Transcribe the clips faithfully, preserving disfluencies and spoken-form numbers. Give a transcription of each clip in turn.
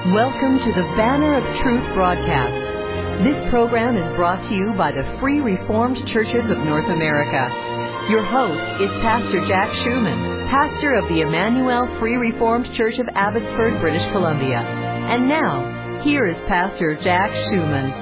Welcome to the Banner of Truth broadcast. This program is brought to you by the Free Reformed Churches of North America. Your host is Pastor Jack Schumann, pastor of the Emmanuel Free Reformed Church of Abbotsford, British Columbia. And now, here is Pastor Jack Schumann.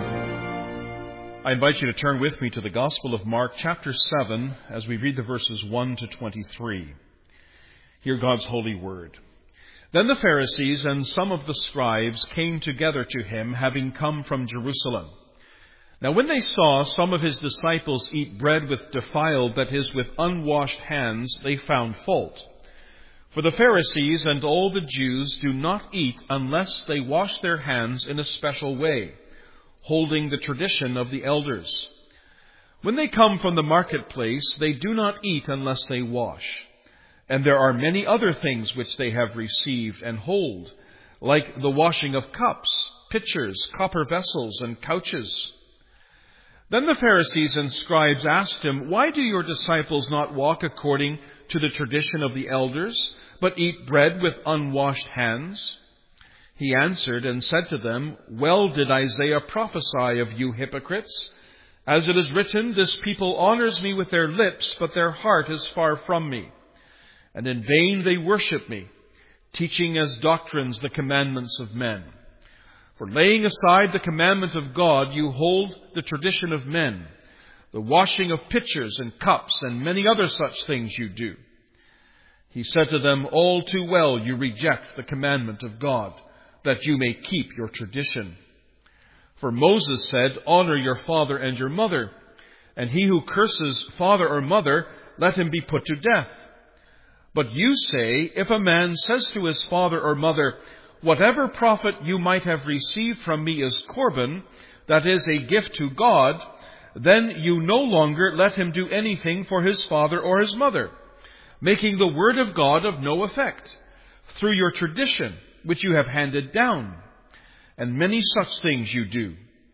I invite you to turn with me to the Gospel of Mark, chapter seven, as we read the verses one to twenty-three. Hear God's holy word. Then the Pharisees and some of the scribes came together to him, having come from Jerusalem. Now when they saw some of his disciples eat bread with defiled, that is, with unwashed hands, they found fault. For the Pharisees and all the Jews do not eat unless they wash their hands in a special way, holding the tradition of the elders. When they come from the marketplace, they do not eat unless they wash. And there are many other things which they have received and hold, like the washing of cups, pitchers, copper vessels, and couches. Then the Pharisees and scribes asked him, "Why do your disciples not walk according to the tradition of the elders, but eat bread with unwashed hands?" He answered and said to them, "Well did Isaiah prophesy of you hypocrites. As it is written, this people honors me with their lips, but their heart is far from me. And in vain they worship me, teaching as doctrines the commandments of men. For laying aside the commandment of God, you hold the tradition of men, the washing of pitchers and cups, and many other such things you do." He said to them, "All too well you reject the commandment of God, that you may keep your tradition. For Moses said, 'Honor your father and your mother,' and he who curses father or mother, let him be put to death. But you say, if a man says to his father or mother, 'Whatever profit you might have received from me is Corban,' that is a gift to God, then you no longer let him do anything for his father or his mother, making the word of God of no effect, through your tradition, which you have handed down. And many such things you do."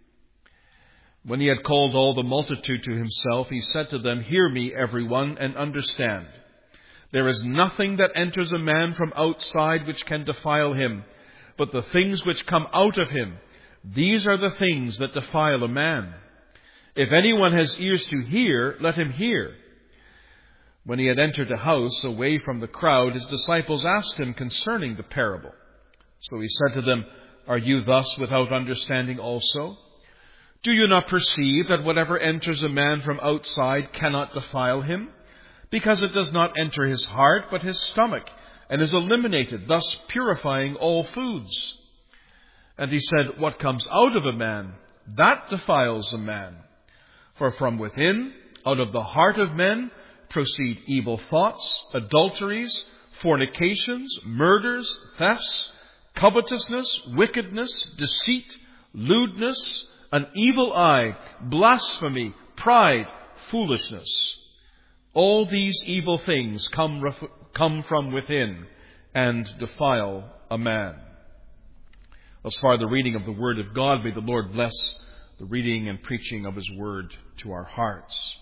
When he had called all the multitude to himself, he said to them, "Hear me, everyone, and understand. There is nothing that enters a man from outside which can defile him, but the things which come out of him, these are the things that defile a man. If anyone has ears to hear, let him hear." When he had entered a house away from the crowd, his disciples asked him concerning the parable. So he said to them, "Are you thus without understanding also? Do you not perceive that whatever enters a man from outside cannot defile him? Because it does not enter his heart, but his stomach, and is eliminated, thus purifying all foods." And he said, "What comes out of a man, that defiles a man. For from within, out of the heart of men, proceed evil thoughts, adulteries, fornications, murders, thefts, covetousness, wickedness, deceit, lewdness, an evil eye, blasphemy, pride, foolishness. All these evil things come, come from within and defile a man." Thus far, the reading of the Word of God. May the Lord bless the reading and preaching of His Word to our hearts.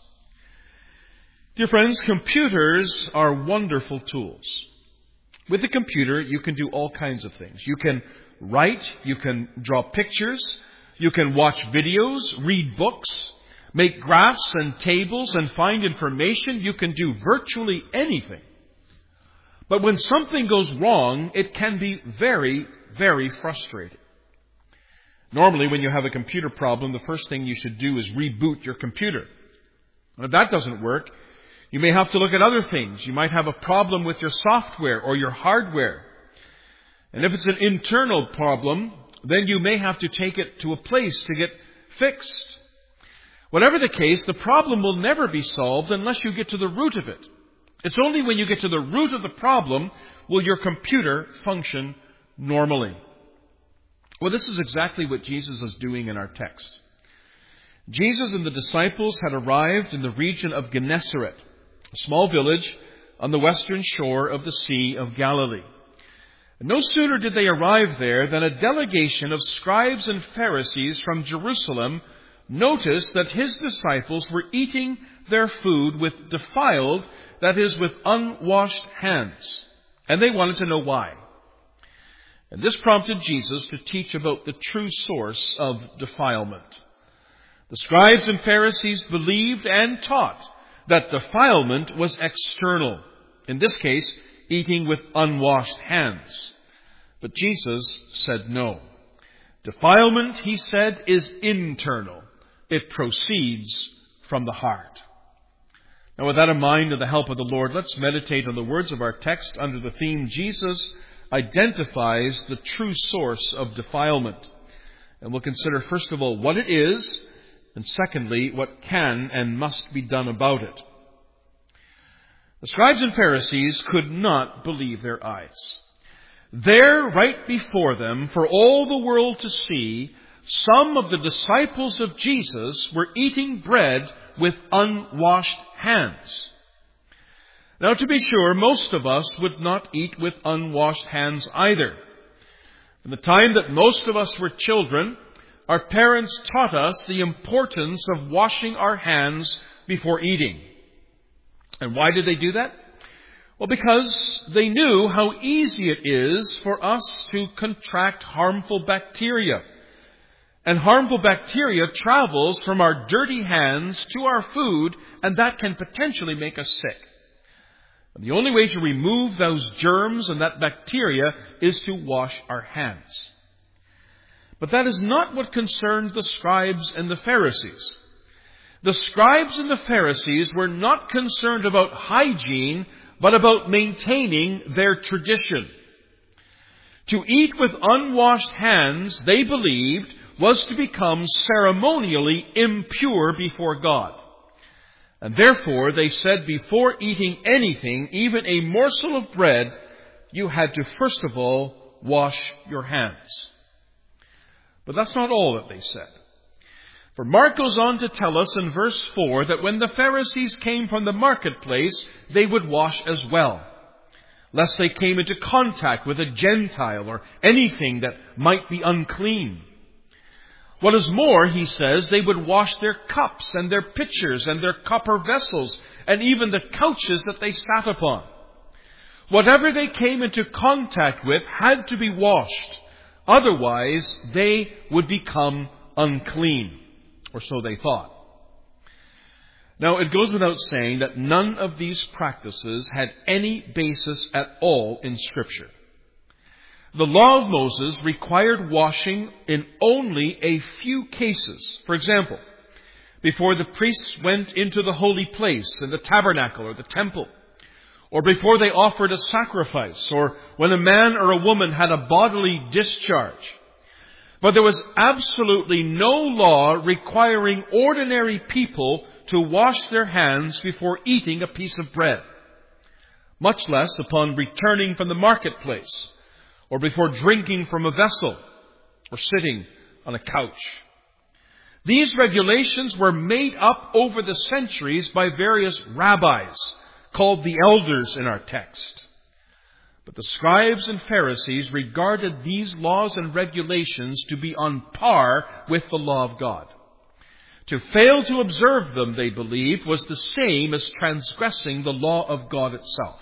Dear friends, computers are wonderful tools. With a computer, you can do all kinds of things. You can write, you can draw pictures, you can watch videos, read books, make graphs and tables, and find information. You can do virtually anything. But when something goes wrong, it can be very, very frustrating. Normally, when you have a computer problem, the first thing you should do is reboot your computer. And if that doesn't work, you may have to look at other things. You might have a problem with your software or your hardware. And if it's an internal problem, then you may have to take it to a place to get fixed. Whatever the case, the problem will never be solved unless you get to the root of it. It's only when you get to the root of the problem will your computer function normally. Well, this is exactly what Jesus is doing in our text. Jesus and the disciples had arrived in the region of Gennesaret, a small village on the western shore of the Sea of Galilee. No sooner did they arrive there than a delegation of scribes and Pharisees from Jerusalem noticed that his disciples were eating their food with defiled, that is, with unwashed hands. And they wanted to know why. And this prompted Jesus to teach about the true source of defilement. The scribes and Pharisees believed and taught that defilement was external. In this case, eating with unwashed hands. But Jesus said no. Defilement, he said, is internal. It proceeds from the heart. Now, with that in mind and the help of the Lord, let's meditate on the words of our text under the theme, Jesus identifies the true source of defilement. And we'll consider, first of all, what it is, and secondly, what can and must be done about it. The scribes and Pharisees could not believe their eyes. There, right before them, for all the world to see, some of the disciples of Jesus were eating bread with unwashed hands. Now, to be sure, most of us would not eat with unwashed hands either. From the time that most of us were children, our parents taught us the importance of washing our hands before eating. And why did they do that? Well, because they knew how easy it is for us to contract harmful bacteria. And harmful bacteria travels from our dirty hands to our food, and that can potentially make us sick. And the only way to remove those germs and that bacteria is to wash our hands. But that is not what concerned the scribes and the Pharisees. The scribes and the Pharisees were not concerned about hygiene, but about maintaining their tradition. To eat with unwashed hands, they believed, was to become ceremonially impure before God. And therefore, they said before eating anything, even a morsel of bread, you had to first of all wash your hands. But that's not all that they said. For Mark goes on to tell us in verse four that when the Pharisees came from the marketplace, they would wash as well, lest they came into contact with a Gentile or anything that might be unclean. What is more, he says, they would wash their cups and their pitchers and their copper vessels and even the couches that they sat upon. Whatever they came into contact with had to be washed. Otherwise, they would become unclean, or so they thought. Now, it goes without saying that none of these practices had any basis at all in Scripture. The law of Moses required washing in only a few cases. For example, before the priests went into the holy place in the tabernacle or the temple, or before they offered a sacrifice, or when a man or a woman had a bodily discharge. But there was absolutely no law requiring ordinary people to wash their hands before eating a piece of bread, much less upon returning from the marketplace, or before drinking from a vessel, or sitting on a couch. These regulations were made up over the centuries by various rabbis, called the elders in our text. But the scribes and Pharisees regarded these laws and regulations to be on par with the law of God. To fail to observe them, they believed, was the same as transgressing the law of God itself.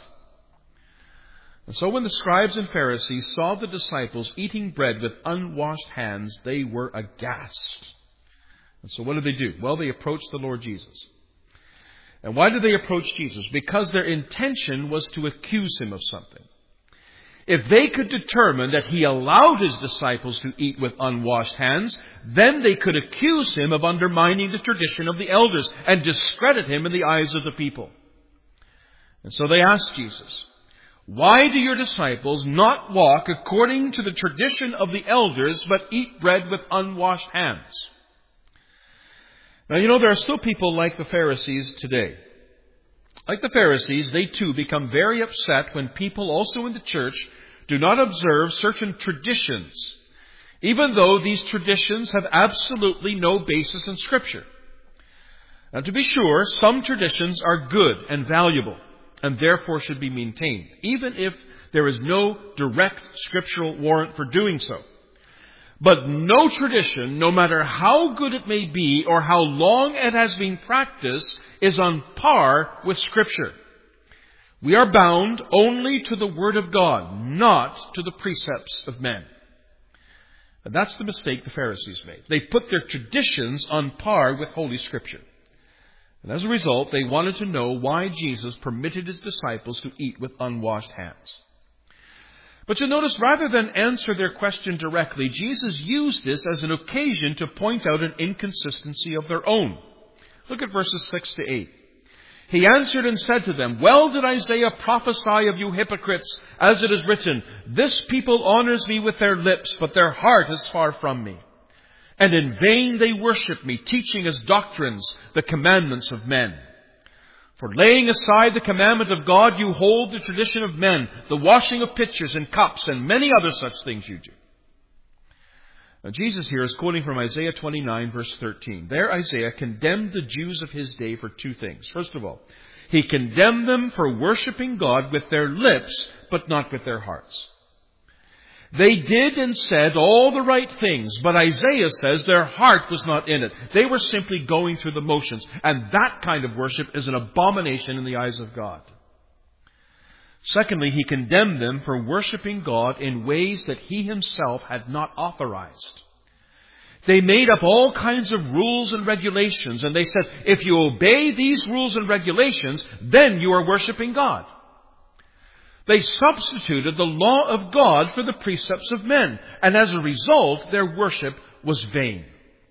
And so when the scribes and Pharisees saw the disciples eating bread with unwashed hands, they were aghast. And so what did they do? Well, they approached the Lord Jesus. And why did they approach Jesus? Because their intention was to accuse him of something. If they could determine that he allowed his disciples to eat with unwashed hands, then they could accuse him of undermining the tradition of the elders and discredit him in the eyes of the people. And so they asked Jesus, "Why do your disciples not walk according to the tradition of the elders, but eat bread with unwashed hands?" Now, you know, there are still people like the Pharisees today. Like the Pharisees, they too become very upset when people also in the church do not observe certain traditions, even though these traditions have absolutely no basis in Scripture. Now, to be sure, some traditions are good and valuable, and therefore should be maintained, even if there is no direct scriptural warrant for doing so. But no tradition, no matter how good it may be or how long it has been practiced, is on par with Scripture. We are bound only to the Word of God, not to the precepts of men. And that's the mistake the Pharisees made. They put their traditions on par with Holy Scripture. And as a result, they wanted to know why Jesus permitted his disciples to eat with unwashed hands. But you'll notice, rather than answer their question directly, Jesus used this as an occasion to point out an inconsistency of their own. Look at verses six to eight. He answered and said to them, "Well did Isaiah prophesy of you hypocrites, as it is written, 'This people honors me with their lips, but their heart is far from me. And in vain they worship me, teaching as doctrines the commandments of men. For laying aside the commandment of God, you hold the tradition of men, the washing of pitchers and cups, and many other such things you do.'" Now Jesus here is quoting from Isaiah twenty-nine, verse thirteen. There Isaiah condemned the Jews of his day for two things. First of all, he condemned them for worshiping God with their lips, but not with their hearts. They did and said all the right things, but Isaiah says their heart was not in it. They were simply going through the motions, and that kind of worship is an abomination in the eyes of God. Secondly, he condemned them for worshiping God in ways that he himself had not authorized. They made up all kinds of rules and regulations, and they said, if you obey these rules and regulations, then you are worshiping God. They substituted the law of God for the precepts of men, and as a result, their worship was vain.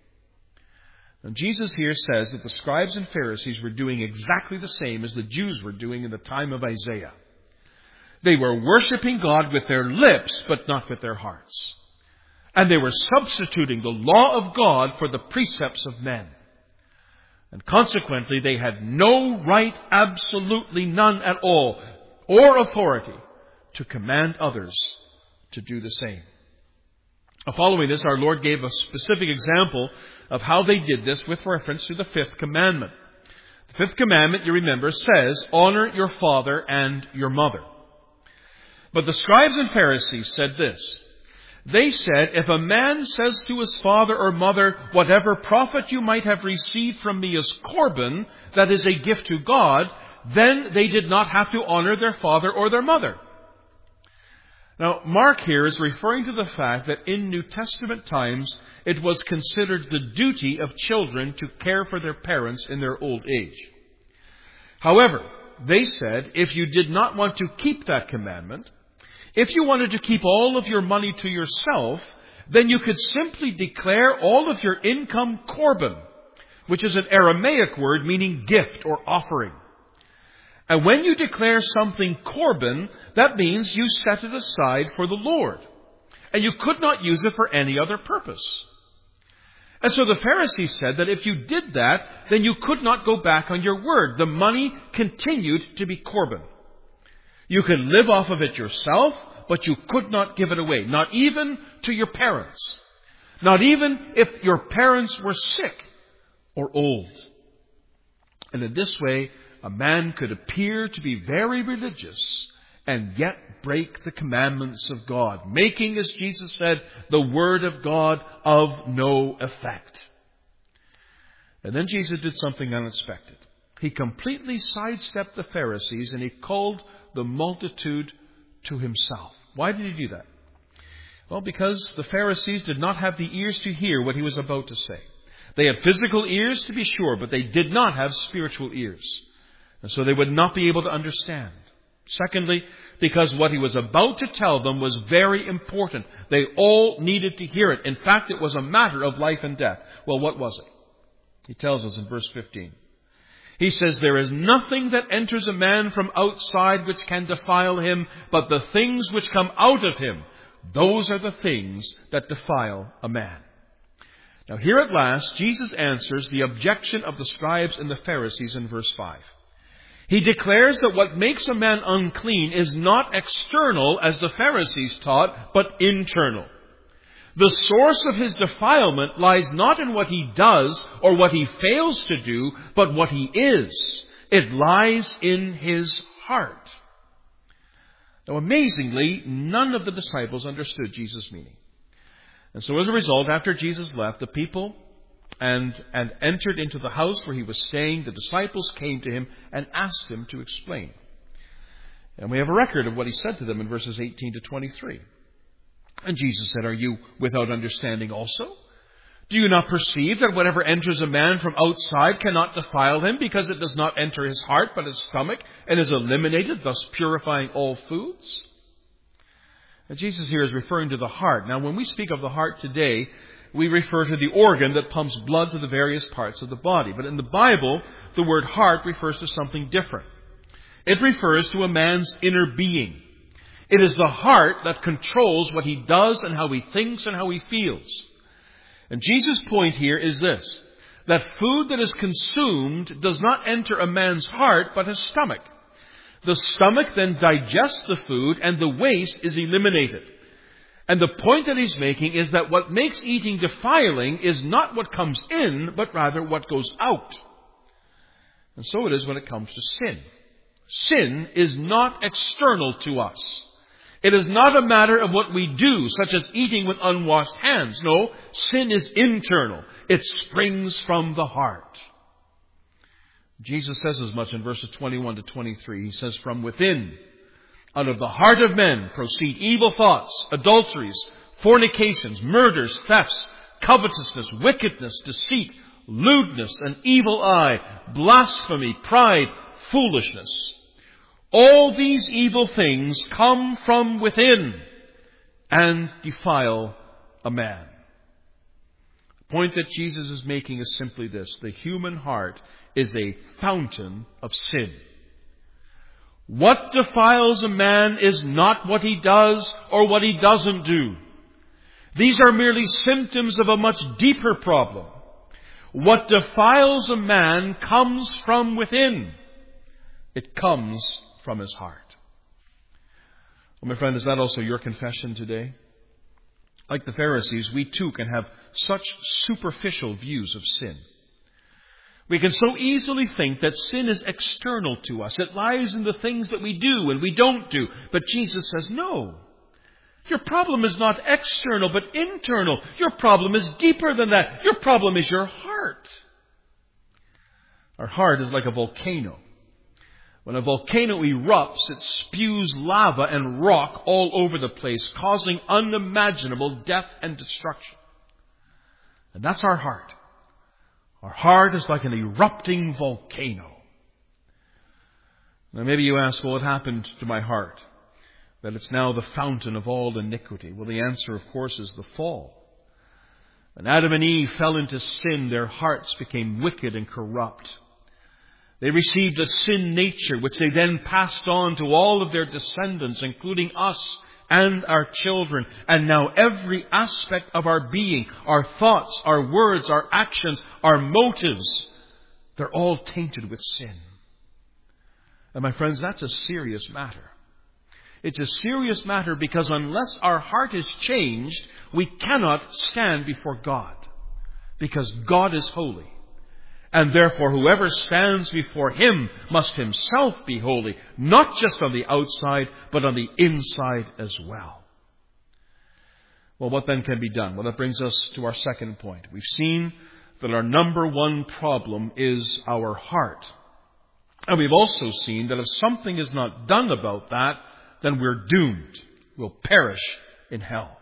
Now, Jesus here says that the scribes and Pharisees were doing exactly the same as the Jews were doing in the time of Isaiah. They were worshiping God with their lips, but not with their hearts. And they were substituting the law of God for the precepts of men. And consequently, they had no right, absolutely none at all, or authority to command others to do the same. Now, following this, our Lord gave a specific example of how they did this with reference to the fifth commandment. The fifth commandment, you remember, says, "Honor your father and your mother." But the scribes and Pharisees said this. They said, if a man says to his father or mother, "Whatever profit you might have received from me is Corban," that is a gift to God, then they did not have to honor their father or their mother. Now, Mark here is referring to the fact that in New Testament times, it was considered the duty of children to care for their parents in their old age. However, they said, if you did not want to keep that commandment, if you wanted to keep all of your money to yourself, then you could simply declare all of your income Corban, which is an Aramaic word meaning gift or offering. And when you declare something Corban, that means you set it aside for the Lord. And you could not use it for any other purpose. And so the Pharisees said that if you did that, then you could not go back on your word. The money continued to be Corban. You could live off of it yourself, but you could not give it away. Not even to your parents. Not even if your parents were sick or old. And in this way, a man could appear to be very religious and yet break the commandments of God, making, as Jesus said, the word of God of no effect. And then Jesus did something unexpected. He completely sidestepped the Pharisees and he called the multitude to himself. Why did he do that? Well, because the Pharisees did not have the ears to hear what he was about to say. They had physical ears, to be sure, but they did not have spiritual ears. And so they would not be able to understand. Secondly, because what he was about to tell them was very important. They all needed to hear it. In fact, it was a matter of life and death. Well, what was it? He tells us in verse fifteen. He says, "There is nothing that enters a man from outside which can defile him, but the things which come out of him, those are the things that defile a man." Now here at last, Jesus answers the objection of the scribes and the Pharisees in verse five. He declares that what makes a man unclean is not external, as the Pharisees taught, but internal. The source of his defilement lies not in what he does or what he fails to do, but what he is. It lies in his heart. Now, amazingly, none of the disciples understood Jesus' meaning. And so as a result, after Jesus left, the people and, and entered into the house where he was staying, the disciples came to him and asked him to explain. And we have a record of what he said to them in verses eighteen to twenty-three. And Jesus said, "Are you without understanding also? Do you not perceive that whatever enters a man from outside cannot defile him, because it does not enter his heart but his stomach, and is eliminated, thus purifying all foods?" And Jesus here is referring to the heart. Now, when we speak of the heart today, we refer to the organ that pumps blood to the various parts of the body. But in the Bible, the word heart refers to something different. It refers to a man's inner being. It is the heart that controls what he does and how he thinks and how he feels. And Jesus' point here is this, that food that is consumed does not enter a man's heart but his stomach. The stomach then digests the food and the waste is eliminated. And the point that he's making is that what makes eating defiling is not what comes in, but rather what goes out. And so it is when it comes to sin. Sin is not external to us. It is not a matter of what we do, such as eating with unwashed hands. No, sin is internal. It springs from the heart. Jesus says as much in verses twenty-one to twenty-three. He says, "From within, out of the heart of men, proceed evil thoughts, adulteries, fornications, murders, thefts, covetousness, wickedness, deceit, lewdness, an evil eye, blasphemy, pride, foolishness. All these evil things come from within and defile a man." The point that Jesus is making is simply this. The human heart is a fountain of sin. What defiles a man is not what he does or what he doesn't do. These are merely symptoms of a much deeper problem. What defiles a man comes from within. It comes from his heart. Well, my friend, is that also your confession today? Like the Pharisees, we too can have such superficial views of sin. We can so easily think that sin is external to us. It lies in the things that we do and we don't do. But Jesus says, no. Your problem is not external, but internal. Your problem is deeper than that. Your problem is your heart. Our heart is like a volcano. When a volcano erupts, it spews lava and rock all over the place, causing unimaginable death and destruction. And that's our heart. Our heart is like an erupting volcano. Now maybe you ask, well, what happened to my heart? That it's now the fountain of all iniquity. Well, the answer, of course, is the fall. When Adam and Eve fell into sin, their hearts became wicked and corrupt. They received a sin nature, which they then passed on to all of their descendants, including us and our children. And now every aspect of our being, our thoughts, our words, our actions, our motives, they're all tainted with sin. And my friends, that's a serious matter. It's a serious matter because unless our heart is changed, we cannot stand before God. Because God is holy. And therefore, whoever stands before Him must himself be holy, not just on the outside, but on the inside as well. Well, what then can be done? Well, that brings us to our second point. We've seen that our number one problem is our heart. And we've also seen that if something is not done about that, then we're doomed. We'll perish in hell.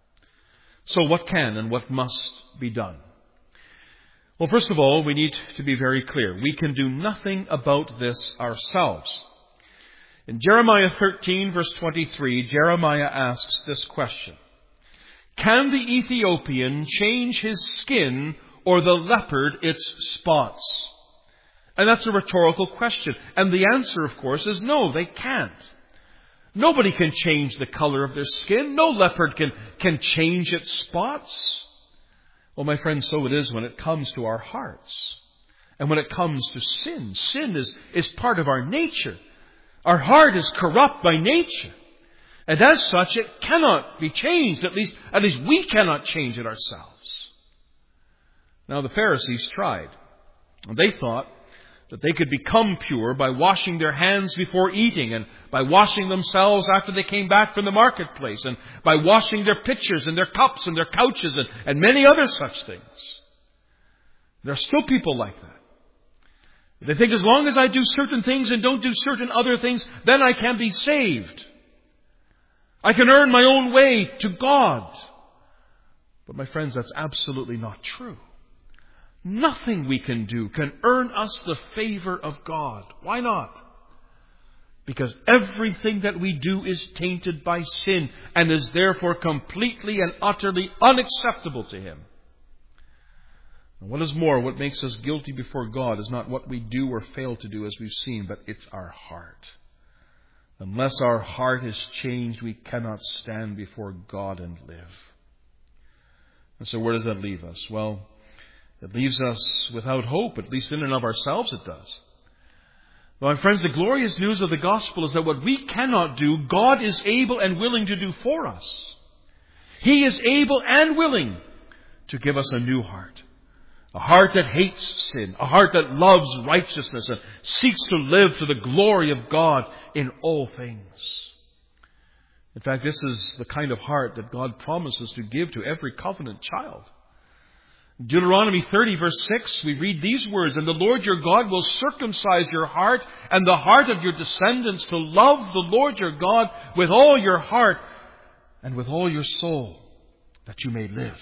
So what can and what must be done? Well, first of all, we need to be very clear. We can do nothing about this ourselves. In Jeremiah thirteen, verse twenty-three, Jeremiah asks this question. Can the Ethiopian change his skin or the leopard its spots? And that's a rhetorical question. And the answer, of course, is no, they can't. Nobody can change the color of their skin. No leopard can, can change its spots. Well, my friends, so it is when it comes to our hearts. And when it comes to sin. Sin is, is part of our nature. Our heart is corrupt by nature. And as such, it cannot be changed. At least, at least we cannot change it ourselves. Now, the Pharisees tried. And they thought that they could become pure by washing their hands before eating, and by washing themselves after they came back from the marketplace, and by washing their pitchers and their cups and their couches and, and many other such things. There are still people like that. They think as long as I do certain things and don't do certain other things, then I can be saved. I can earn my own way to God. But my friends, that's absolutely not true. Nothing we can do can earn us the favor of God. Why not? Because everything that we do is tainted by sin and is therefore completely and utterly unacceptable to Him. And what is more, what makes us guilty before God is not what we do or fail to do, as we've seen, but it's our heart. Unless our heart is changed, we cannot stand before God and live. And so where does that leave us? Well, it leaves us without hope, at least in and of ourselves it does. Well, my friends, the glorious news of the gospel is that what we cannot do, God is able and willing to do for us. He is able and willing to give us a new heart. A heart that hates sin. A heart that loves righteousness and seeks to live to the glory of God in all things. In fact, this is the kind of heart that God promises to give to every covenant child. Deuteronomy thirty verse six, we read these words, "And the Lord your God will circumcise your heart and the heart of your descendants to love the Lord your God with all your heart and with all your soul, that you may live."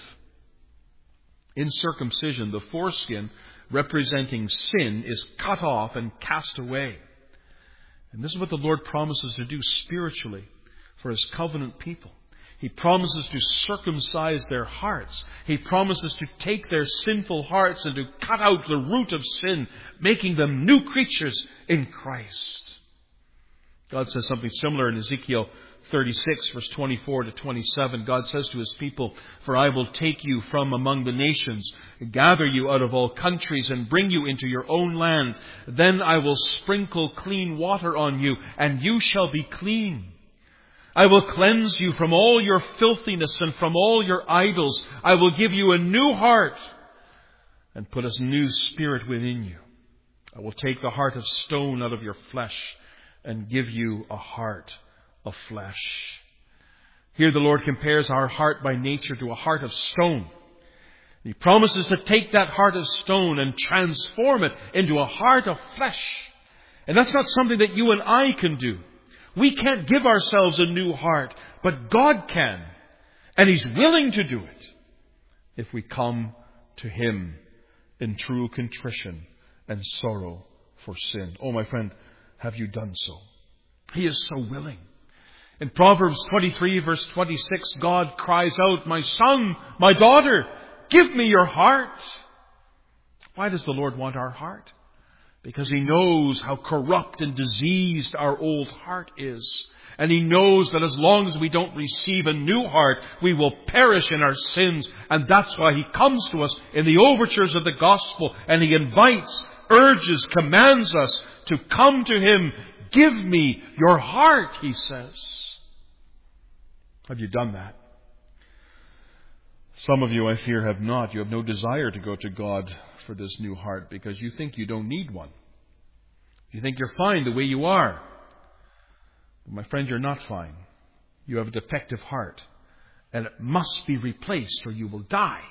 In circumcision, the foreskin representing sin is cut off and cast away. And this is what the Lord promises to do spiritually for His covenant people. He promises to circumcise their hearts. He promises to take their sinful hearts and to cut out the root of sin, making them new creatures in Christ. God says something similar in Ezekiel thirty-six, verse twenty-four to twenty-seven. God says to His people, "For I will take you from among the nations, gather you out of all countries, and bring you into your own land. Then I will sprinkle clean water on you, and you shall be clean. I will cleanse you from all your filthiness and from all your idols. I will give you a new heart and put a new spirit within you. I will take the heart of stone out of your flesh and give you a heart of flesh." Here the Lord compares our heart by nature to a heart of stone. He promises to take that heart of stone and transform it into a heart of flesh. And that's not something that you and I can do. We can't give ourselves a new heart, but God can. And He's willing to do it if we come to Him in true contrition and sorrow for sin. Oh, my friend, have you done so? He is so willing. In Proverbs twenty-three, verse twenty-six, God cries out, "My son, my daughter, give me your heart." Why does the Lord want our heart? Because He knows how corrupt and diseased our old heart is. And He knows that as long as we don't receive a new heart, we will perish in our sins. And that's why He comes to us in the overtures of the gospel. And He invites, urges, commands us to come to Him. "Give me your heart," He says. Have you done that? Some of you, I fear, have not. You have no desire to go to God for this new heart because you think you don't need one. You think you're fine the way you are. But my friend, you're not fine. You have a defective heart, and it must be replaced or you will die.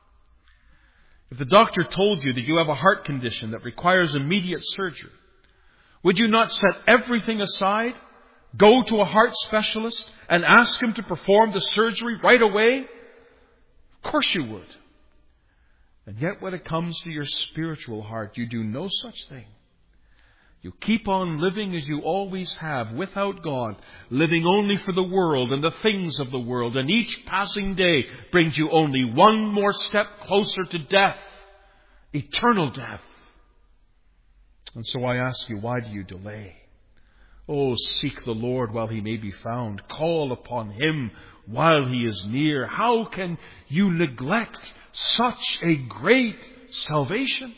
If the doctor told you that you have a heart condition that requires immediate surgery, would you not set everything aside, go to a heart specialist, and ask him to perform the surgery right away? Of course you would. And yet when it comes to your spiritual heart, you do no such thing. You keep on living as you always have, without God, living only for the world and the things of the world, and each passing day brings you only one more step closer to death, eternal death. And so I ask you, why do you delay? Oh, seek the Lord while He may be found. Call upon Him while He is near. How can you neglect such a great salvation?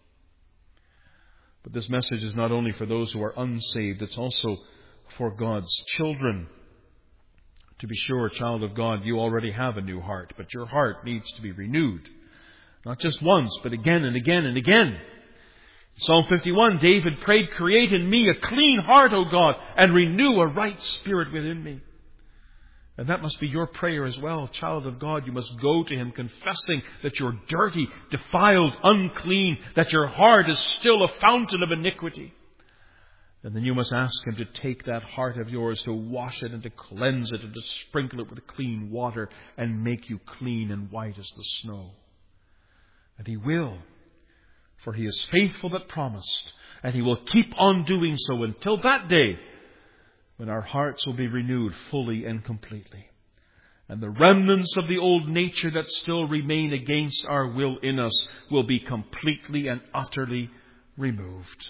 But this message is not only for those who are unsaved, it's also for God's children. To be sure, child of God, you already have a new heart, but your heart needs to be renewed. Not just once, but again and again and again. Psalm fifty-one, David prayed, "Create in me a clean heart, O God, and renew a right spirit within me." And that must be your prayer as well, child of God. You must go to Him confessing that you're dirty, defiled, unclean, that your heart is still a fountain of iniquity. And then you must ask Him to take that heart of yours, to wash it and to cleanse it and to sprinkle it with clean water and make you clean and white as the snow. And He will, for He is faithful that promised, and He will keep on doing so until that day when our hearts will be renewed fully and completely. And the remnants of the old nature that still remain against our will in us will be completely and utterly removed.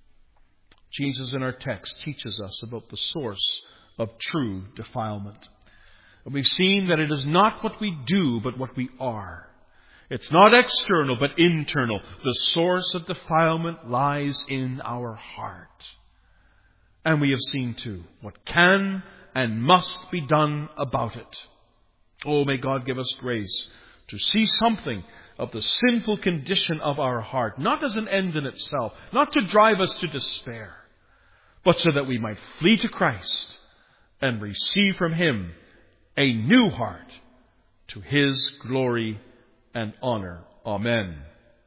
Jesus in our text teaches us about the source of true defilement. And we've seen that it is not what we do, but what we are. It's not external, but internal. The source of defilement lies in our heart. And we have seen, too, what can and must be done about it. Oh, may God give us grace to see something of the sinful condition of our heart, not as an end in itself, not to drive us to despair, but so that we might flee to Christ and receive from Him a new heart to His glory and honor. Amen.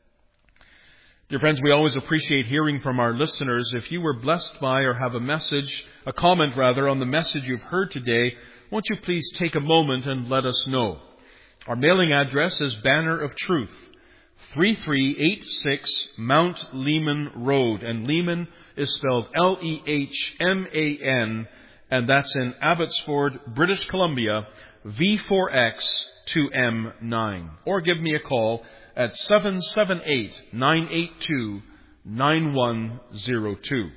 Dear friends, we always appreciate hearing from our listeners. If you were blessed by or have a message, a comment rather, on the message you've heard today, won't you please take a moment and let us know. Our mailing address is Banner of Truth, three three eight six Mount Lehman Road. And Lehman is spelled L E H M A N, and that's in Abbotsford, British Columbia, V four X two M nine. Or give me a call at seven seven eight, nine eight two, nine one zero two.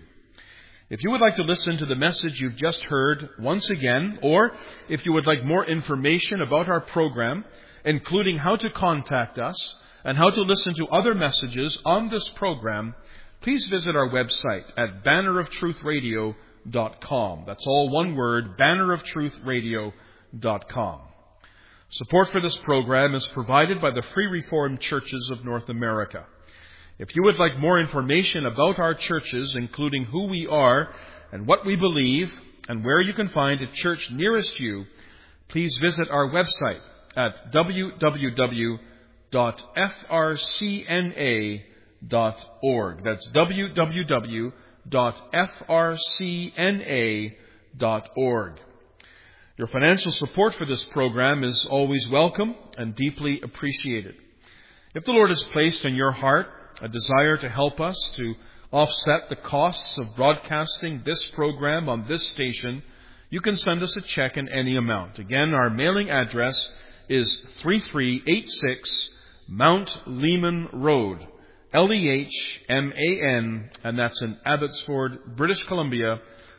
If you would like to listen to the message you've just heard once again, or if you would like more information about our program, including how to contact us and how to listen to other messages on this program, please visit our website at banner of truth radio dot com. That's all one word, banner of truth radio dot com. Support for this program is provided by the Free Reformed Churches of North America. If you would like more information about our churches, including who we are and what we believe, and where you can find a church nearest you, please visit our website at w w w dot f r c n a dot org. That's w w w dot f r c n a dot org. Your financial support for this program is always welcome and deeply appreciated. If the Lord has placed in your heart a desire to help us to offset the costs of broadcasting this program on this station, you can send us a check in any amount. Again, our mailing address is three three eight six Mount Lehman Road, L E H M A N, and that's in Abbotsford, British Columbia,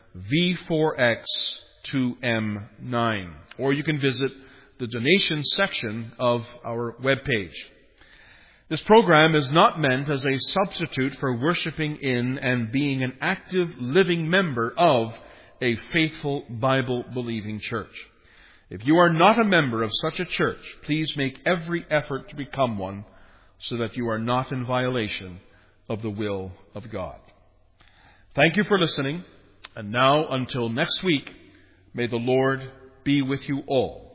V four X two M nine. Or you can visit the donation section of our webpage. This program is not meant as a substitute for worshiping in and being an active living member of a faithful Bible-believing church. If you are not a member of such a church, please make every effort to become one so that you are not in violation of the will of God. Thank you for listening. And now, until next week, may the Lord be with you all.